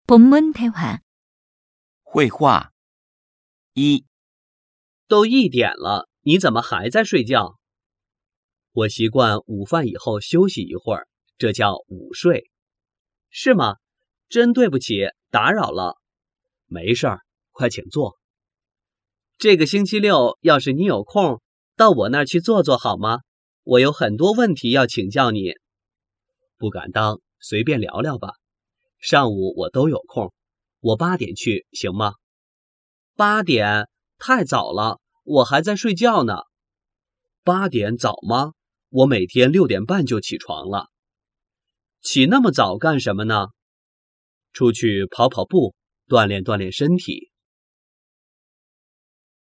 본문 대화. 绘画。一、 都1点了，你怎么还在睡觉？我习惯午饭以后休息一会儿，这叫午睡。是吗？真对不起，打扰了。没事儿，快请坐。这个星期六，要是你有空，到我那儿去坐坐好吗？我有很多问题要请教你。不敢当，随便聊聊吧。上午我都有空，我8点去，行吗？8点？太早了，我还在睡觉呢。8点早吗？我每天6点半就起床了。起那么早干什么呢？出去跑跑步，锻炼锻炼身体。